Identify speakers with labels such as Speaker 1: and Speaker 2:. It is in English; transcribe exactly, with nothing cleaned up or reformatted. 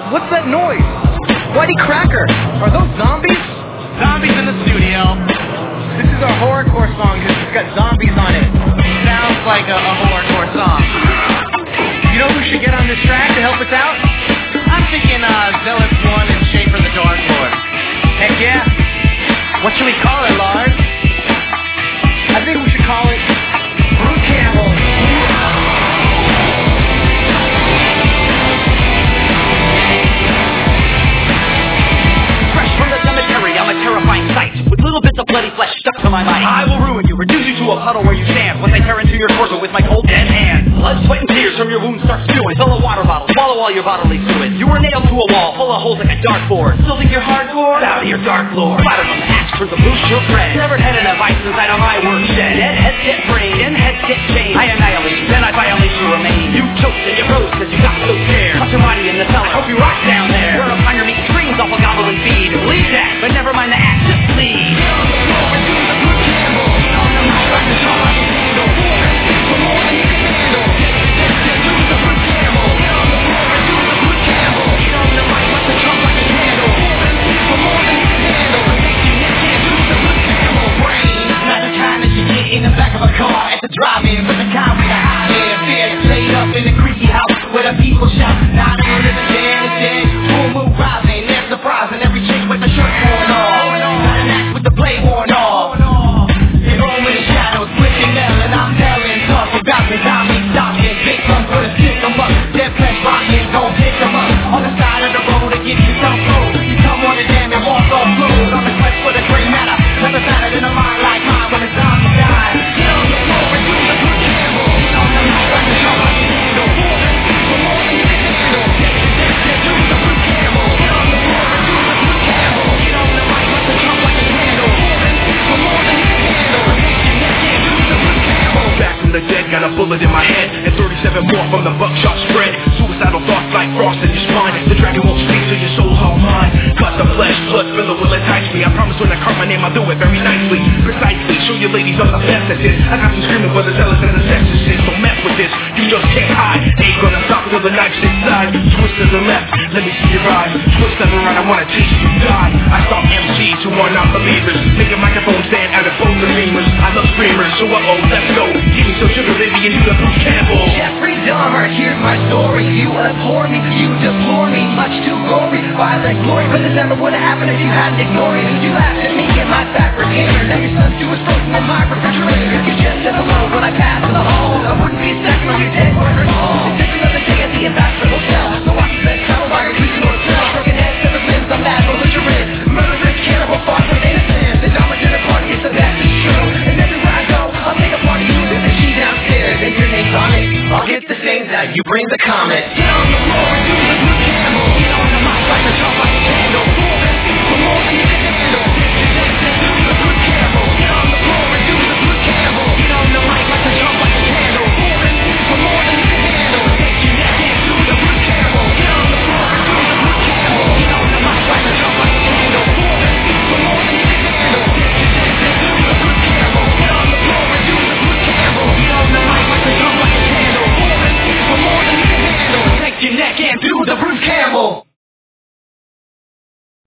Speaker 1: What's that noise? Whitey Cracker, are those zombies?
Speaker 2: Zombies in the studio.
Speaker 1: This is our horrorcore song because it's got zombies on it.
Speaker 2: Sounds like a, a horrorcore song.
Speaker 1: You know who should get on this track to help us out?
Speaker 2: I'm thinking uh, Zealous One and Schaefer the Dark Lord.
Speaker 1: Heck yeah. What should we call it, Lars? I think we should call it Brute Cannibal.
Speaker 3: Fresh from the cemetery, I'm a terrifying sight, with little bits of bloody flesh stuck to my mind. I will ruin you, reduce you to a puddle where you stand, once I tear into your torso with my cold dead hand. Blood, sweat, and tears from your wounds start spewing. Fill a water bottle, swallow all your bodily fluids. You were nailed to a wall, full of holes like a dartboard. Still think you're hardcore? Bow to your dark lord. Fire from the axe turns the boost your friend. Severed head and a vice inside of my work shed. Dead heads get brain, and heads get chained. I annihilate you, then I violate you remain. You choked and you froze cause you got so scared. Toss your body in the cellar, I hope you rot down there. Where upon your meat screams off a goblin feed. Leave that, but never mind the axe, just leave.
Speaker 4: In the back of a car at the drive-in, but the kind with a high head bed laid up in a creaky house where the people shout, not in the dead is dead. Full moon rising, they're surprising every chick with the shirt worn off, got an axe with the blade worn off. They roll in the shadows, blinking Nell, and I'm telling talk about me, zombies stalking, big guns for to stick them up, dead flesh rocking, don't pick them up. On the side of the road to get you some food, you come on the dam and walk off road on the quest for the gray matter, never found it in a mind like mine when the zombies die.
Speaker 5: The dead, got a bullet in my head, and thirty-seven more from the buckshot spread. Suicidal thoughts like frost in your spine. The dragon won't speak till your soul's all mine. Cut the flesh, blood filler will entice me. I promise when I carve my name, I'll do it very nicely, precisely. Show you ladies I'm the best at this. I got you screaming for the zealous and the sexist. Don't mess with this, you just can't hide. Ain't gonna stop till the knife's inside. Twist to the left, let me see your eyes. Twist to the right, I wanna taste you die. I stop M Cs who are not believers, make a microphone stand out of both the lemurs. I love screamers, so uh oh, let's go. Give me some sugar, baby, and you the Brute Cannibal.
Speaker 4: Jeffrey Dahmer, here's my story. You abhor me, you deplore me, much too gory. Violent glory, but this never would have happened if you hadn't ignored it. You laughed at me and my fabricator. Now your son's stew is frozen in my refrigerator. You just said hello when I passed in the hall. I wouldn't be a second on your dead murdered hall. It's just another day at the Ambassador Hotel. So watch the best travel by your reason or cell. Broken heads, severed limbs, I'm bad belligerent. Murderous cannibal, far from innocent. The Dahmer dinner party is the best is true. And everywhere I go, I'll take a party. There's a sheet downstairs and your name's on it. I'll get the things out, you bring the comment. Get on the floor and do the Brute Cannibal. Get on the mic like a chop like a candle.